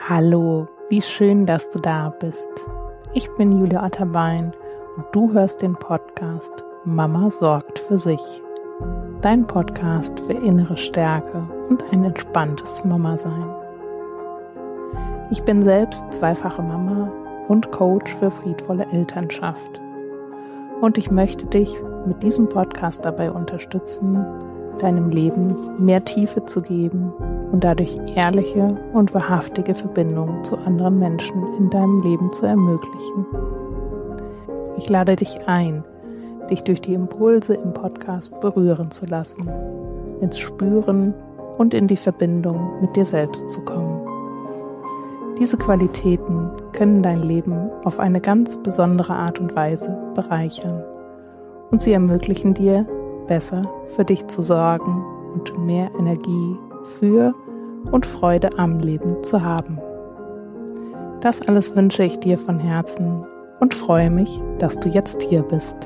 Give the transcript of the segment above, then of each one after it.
Hallo, wie schön, dass du da bist. Ich bin Julia Otterbein und du hörst den Podcast Mama sorgt für sich. Dein Podcast für innere Stärke und ein entspanntes Mama-Sein. Ich bin selbst zweifache Mama und Coach für friedvolle Elternschaft. Und ich möchte dich mit diesem Podcast dabei unterstützen, deinem Leben mehr Tiefe zu geben und dadurch ehrliche und wahrhaftige Verbindungen zu anderen Menschen in deinem Leben zu ermöglichen. Ich lade dich ein, dich durch die Impulse im Podcast berühren zu lassen, ins Spüren und in die Verbindung mit dir selbst zu kommen. Diese Qualitäten können dein Leben auf eine ganz besondere Art und Weise bereichern und sie ermöglichen dir, besser für dich zu sorgen und mehr Energie für und Freude am Leben zu haben. Das alles wünsche ich dir von Herzen und freue mich, dass du jetzt hier bist.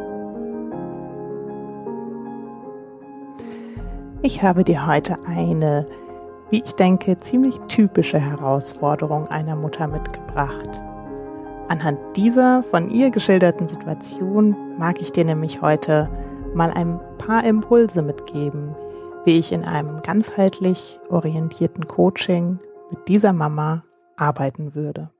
Ich habe dir heute eine, wie ich denke, ziemlich typische Herausforderung einer Mutter mitgebracht. Anhand dieser von ihr geschilderten Situation mag ich dir nämlich heute mal ein paar Impulse mitgeben, wie ich in einem ganzheitlich orientierten Coaching mit dieser Mama arbeiten würde.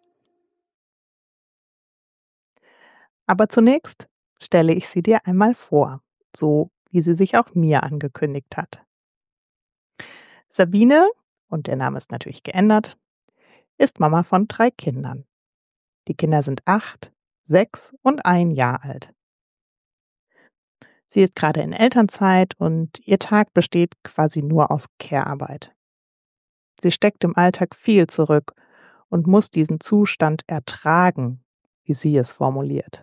Aber zunächst stelle ich sie dir einmal vor, so wie sie sich auch mir angekündigt hat. Sabine, und der Name ist natürlich geändert, ist Mama von 3 Kindern. Die Kinder sind 8, 6 und 1 Jahr alt. Sie ist gerade in Elternzeit und ihr Tag besteht quasi nur aus Care-Arbeit. Sie steckt im Alltag viel zurück und muss diesen Zustand ertragen, wie sie es formuliert.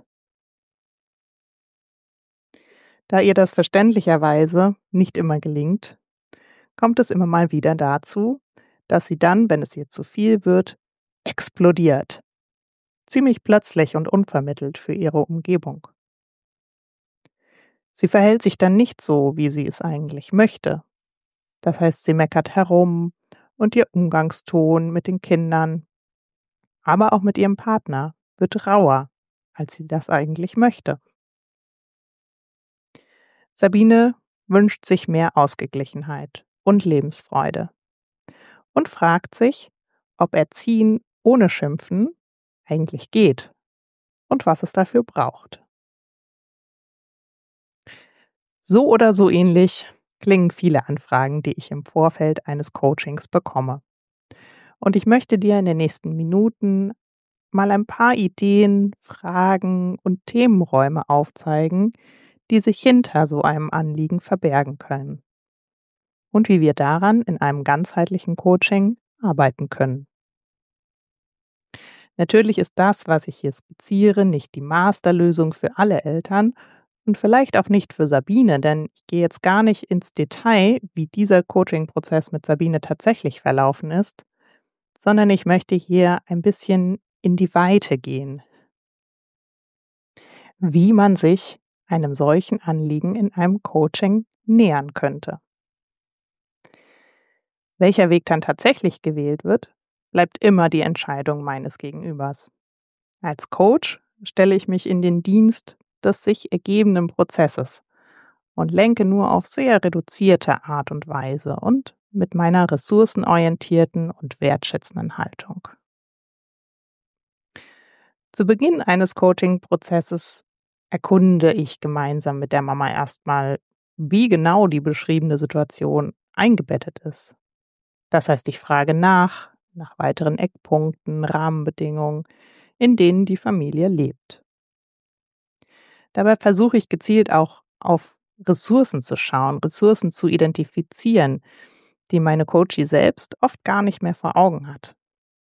Da ihr das verständlicherweise nicht immer gelingt, kommt es immer mal wieder dazu, dass sie dann, wenn es ihr zu viel wird, explodiert. Ziemlich plötzlich und unvermittelt für ihre Umgebung. Sie verhält sich dann nicht so, wie sie es eigentlich möchte. Das heißt, sie meckert herum und ihr Umgangston mit den Kindern, aber auch mit ihrem Partner wird rauer, als sie das eigentlich möchte. Sabine wünscht sich mehr Ausgeglichenheit und Lebensfreude und fragt sich, ob Erziehen ohne Schimpfen eigentlich geht und was es dafür braucht. So oder so ähnlich klingen viele Anfragen, die ich im Vorfeld eines Coachings bekomme. Und ich möchte dir in den nächsten Minuten mal ein paar Ideen, Fragen und Themenräume aufzeigen, die sich hinter so einem Anliegen verbergen können. Und wie wir daran in einem ganzheitlichen Coaching arbeiten können. Natürlich ist das, was ich hier skizziere, nicht die Masterlösung für alle Eltern und vielleicht auch nicht für Sabine, denn ich gehe jetzt gar nicht ins Detail, wie dieser Coaching-Prozess mit Sabine tatsächlich verlaufen ist, sondern ich möchte hier ein bisschen in die Weite gehen, wie man sich einem solchen Anliegen in einem Coaching nähern könnte. Welcher Weg dann tatsächlich gewählt wird, bleibt immer die Entscheidung meines Gegenübers. Als Coach stelle ich mich in den Dienst des sich ergebenden Prozesses und lenke nur auf sehr reduzierte Art und Weise und mit meiner ressourcenorientierten und wertschätzenden Haltung. Zu Beginn eines Coaching-Prozesses erkunde ich gemeinsam mit der Mama erstmal, wie genau die beschriebene Situation eingebettet ist. Das heißt, ich frage nach weiteren Eckpunkten, Rahmenbedingungen, in denen die Familie lebt. Dabei versuche ich gezielt auch auf Ressourcen zu schauen, Ressourcen zu identifizieren, die meine Coachie selbst oft gar nicht mehr vor Augen hat.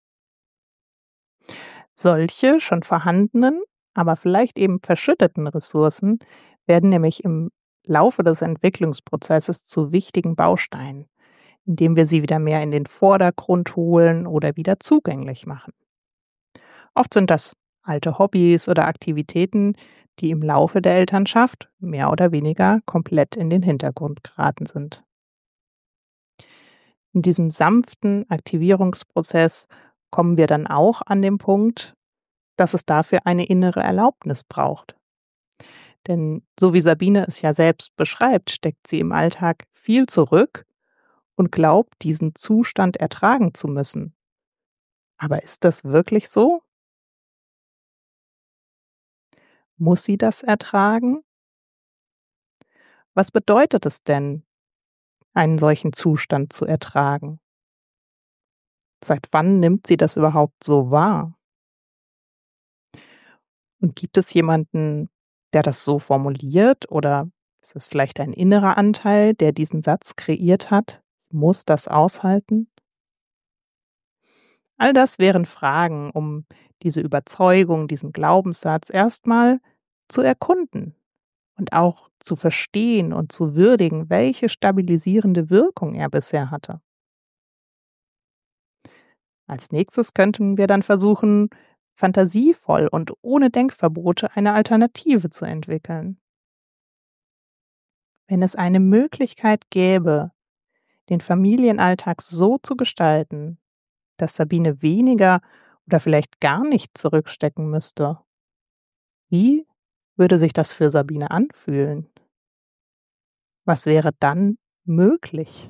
Solche schon vorhandenen, aber vielleicht eben verschütteten Ressourcen werden nämlich im Laufe des Entwicklungsprozesses zu wichtigen Bausteinen, indem wir sie wieder mehr in den Vordergrund holen oder wieder zugänglich machen. Oft sind das alte Hobbys oder Aktivitäten, die im Laufe der Elternschaft mehr oder weniger komplett in den Hintergrund geraten sind. In diesem sanften Aktivierungsprozess kommen wir dann auch an den Punkt, dass es dafür eine innere Erlaubnis braucht. Denn so wie Sabine es ja selbst beschreibt, steckt sie im Alltag viel zurück und glaubt, diesen Zustand ertragen zu müssen. Aber ist das wirklich so? Muss sie das ertragen? Was bedeutet es denn, einen solchen Zustand zu ertragen? Seit wann nimmt sie das überhaupt so wahr? Und gibt es jemanden, der das so formuliert, oder ist es vielleicht ein innerer Anteil, der diesen Satz kreiert hat? Muss das aushalten? All das wären Fragen, um diese Überzeugung, diesen Glaubenssatz erstmal zu erkunden und auch zu verstehen und zu würdigen, welche stabilisierende Wirkung er bisher hatte. Als nächstes könnten wir dann versuchen, fantasievoll und ohne Denkverbote eine Alternative zu entwickeln. Wenn es eine Möglichkeit gäbe, den Familienalltag so zu gestalten, dass Sabine weniger oder vielleicht gar nicht zurückstecken müsste, wie würde sich das für Sabine anfühlen? Was wäre dann möglich?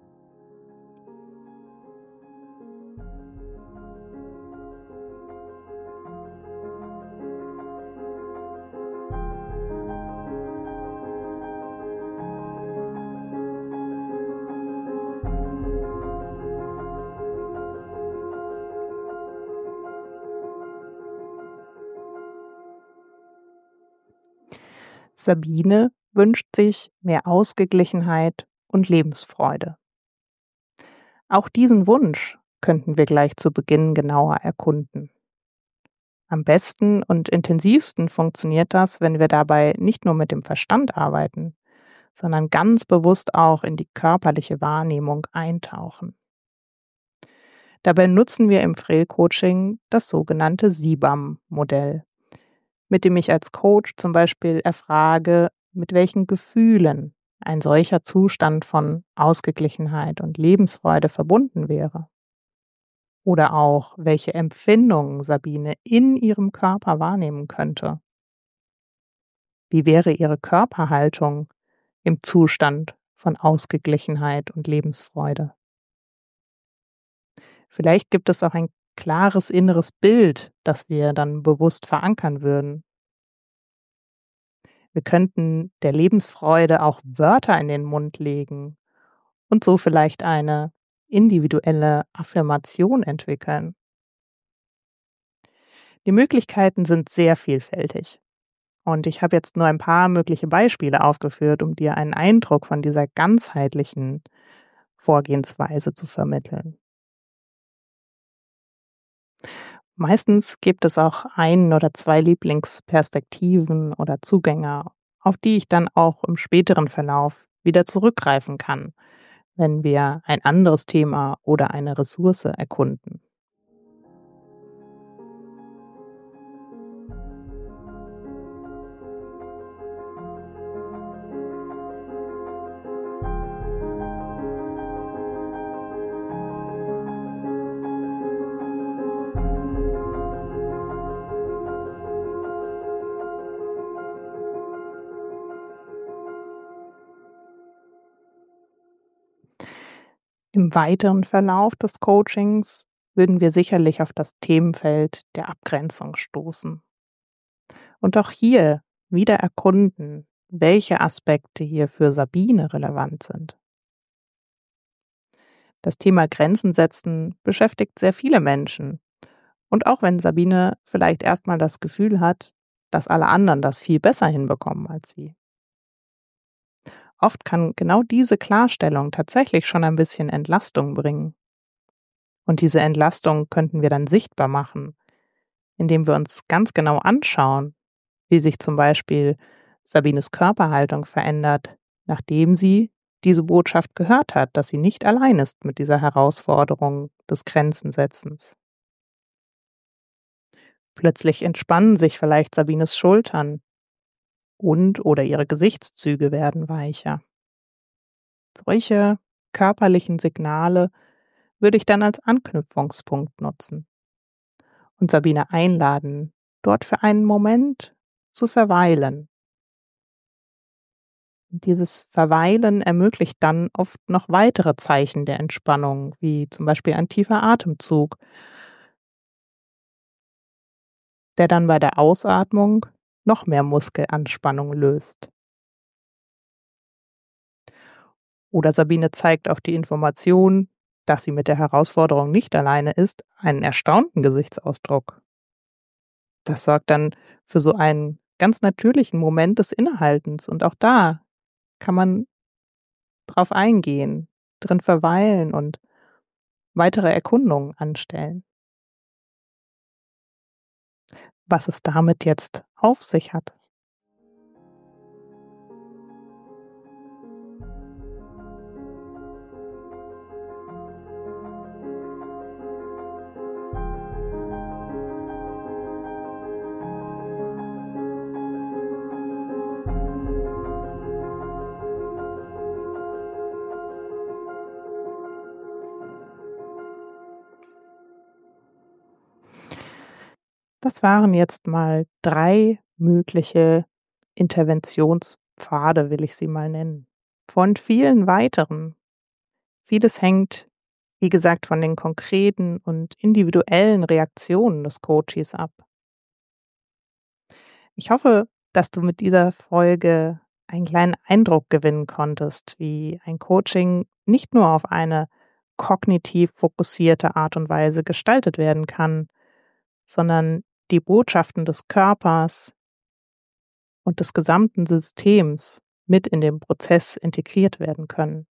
Sabine wünscht sich mehr Ausgeglichenheit und Lebensfreude. Auch diesen Wunsch könnten wir gleich zu Beginn genauer erkunden. Am besten und intensivsten funktioniert das, wenn wir dabei nicht nur mit dem Verstand arbeiten, sondern ganz bewusst auch in die körperliche Wahrnehmung eintauchen. Dabei nutzen wir im Frill-Coaching das sogenannte SIBAM-Modell, mit dem ich als Coach zum Beispiel erfrage, mit welchen Gefühlen ein solcher Zustand von Ausgeglichenheit und Lebensfreude verbunden wäre. Oder auch, welche Empfindungen Sabine in ihrem Körper wahrnehmen könnte. Wie wäre ihre Körperhaltung im Zustand von Ausgeglichenheit und Lebensfreude? Vielleicht gibt es auch ein klares inneres Bild, das wir dann bewusst verankern würden. Wir könnten der Lebensfreude auch Wörter in den Mund legen und so vielleicht eine individuelle Affirmation entwickeln. Die Möglichkeiten sind sehr vielfältig. Und ich habe jetzt nur ein paar mögliche Beispiele aufgeführt, um dir einen Eindruck von dieser ganzheitlichen Vorgehensweise zu vermitteln. Meistens gibt es auch ein oder zwei Lieblingsperspektiven oder Zugänge, auf die ich dann auch im späteren Verlauf wieder zurückgreifen kann, wenn wir ein anderes Thema oder eine Ressource erkunden. Im weiteren Verlauf des Coachings würden wir sicherlich auf das Themenfeld der Abgrenzung stoßen. Und auch hier wieder erkunden, welche Aspekte hier für Sabine relevant sind. Das Thema Grenzen setzen beschäftigt sehr viele Menschen. Und auch wenn Sabine vielleicht erstmal das Gefühl hat, dass alle anderen das viel besser hinbekommen als sie. Oft kann genau diese Klarstellung tatsächlich schon ein bisschen Entlastung bringen. Und diese Entlastung könnten wir dann sichtbar machen, indem wir uns ganz genau anschauen, wie sich zum Beispiel Sabines Körperhaltung verändert, nachdem sie diese Botschaft gehört hat, dass sie nicht allein ist mit dieser Herausforderung des Grenzensetzens. Plötzlich entspannen sich vielleicht Sabines Schultern und oder ihre Gesichtszüge werden weicher. Solche körperlichen Signale würde ich dann als Anknüpfungspunkt nutzen. und Sabine einladen, dort für einen Moment zu verweilen. Dieses Verweilen ermöglicht dann oft noch weitere Zeichen der Entspannung, wie zum Beispiel ein tiefer Atemzug, der dann bei der Ausatmung noch mehr Muskelanspannung löst. Oder Sabine zeigt auf die Information, dass sie mit der Herausforderung nicht alleine ist, einen erstaunten Gesichtsausdruck. Das sorgt dann für so einen ganz natürlichen Moment des Innehaltens und auch da kann man drauf eingehen, drin verweilen und weitere Erkundungen anstellen. Was es damit jetzt auf sich hat. Das waren jetzt mal 3 mögliche Interventionspfade, will ich sie mal nennen, von vielen weiteren. Vieles hängt, wie gesagt, von den konkreten und individuellen Reaktionen des Coaches ab. Ich hoffe, dass du mit dieser Folge einen kleinen Eindruck gewinnen konntest, wie ein Coaching nicht nur auf eine kognitiv fokussierte Art und Weise gestaltet werden kann, sondern die Botschaften des Körpers und des gesamten Systems mit in den Prozess integriert werden können.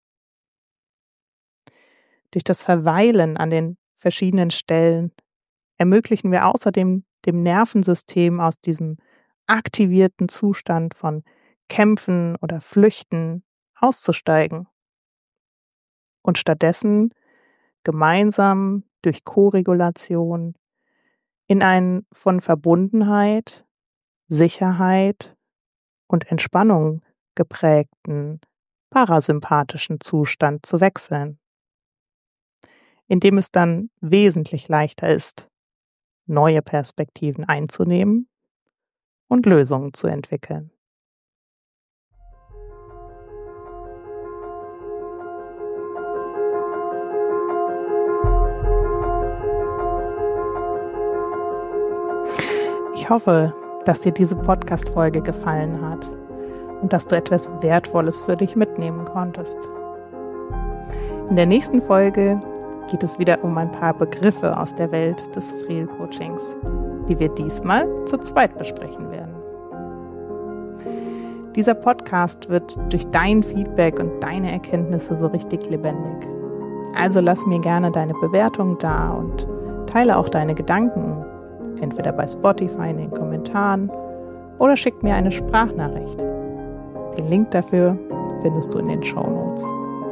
Durch das Verweilen an den verschiedenen Stellen ermöglichen wir außerdem dem Nervensystem aus diesem aktivierten Zustand von Kämpfen oder Flüchten auszusteigen und stattdessen gemeinsam durch Koregulation in einen von Verbundenheit, Sicherheit und Entspannung geprägten parasympathischen Zustand zu wechseln, in dem es dann wesentlich leichter ist, neue Perspektiven einzunehmen und Lösungen zu entwickeln. Ich hoffe, dass dir diese Podcast-Folge gefallen hat und dass du etwas Wertvolles für dich mitnehmen konntest. In der nächsten Folge geht es wieder um ein paar Begriffe aus der Welt des Friel-Coachings, die wir diesmal zu zweit besprechen werden. Dieser Podcast wird durch dein Feedback und deine Erkenntnisse so richtig lebendig. Also lass mir gerne deine Bewertung da und teile auch deine Gedanken, entweder bei Spotify in den Kommentaren oder schick mir eine Sprachnachricht. Den Link dafür findest du in den Shownotes.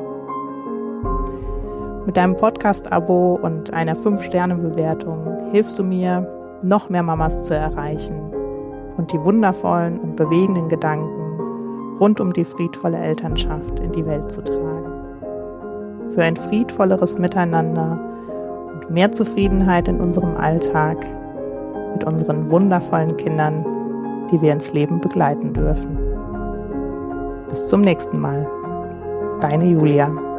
Mit deinem Podcast-Abo und einer 5-Sterne-Bewertung hilfst du mir, noch mehr Mamas zu erreichen und die wundervollen und bewegenden Gedanken rund um die friedvolle Elternschaft in die Welt zu tragen. Für ein friedvolleres Miteinander und mehr Zufriedenheit in unserem Alltag mit unseren wundervollen Kindern, die wir ins Leben begleiten dürfen. Bis zum nächsten Mal. Deine Julia.